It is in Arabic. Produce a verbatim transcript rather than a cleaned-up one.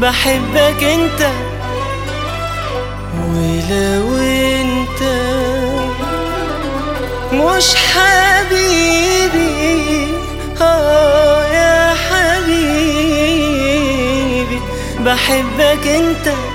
بحبك انت. ولو انت مش حبيبي اه يا حبيبي بحبك انت.